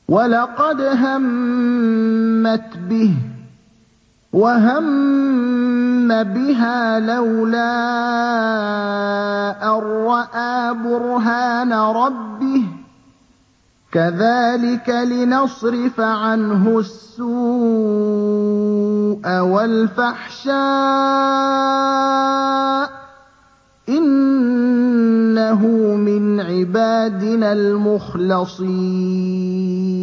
وَلَقَدْ هَمَّتْ بِهِ وَهَمَّ بِهَا لَوْلَا أَن رَّأَىٰ بُرْهَانَ رَبِّهِ ۚ كَذَٰلِكَ لِنَصْرِفَ عَنْهُ السُّوءَ وَالْفَحْشَاءَ ۚ إِنَّهُ مِنْ عِبَادِنَا الْمُخْلَصِينَ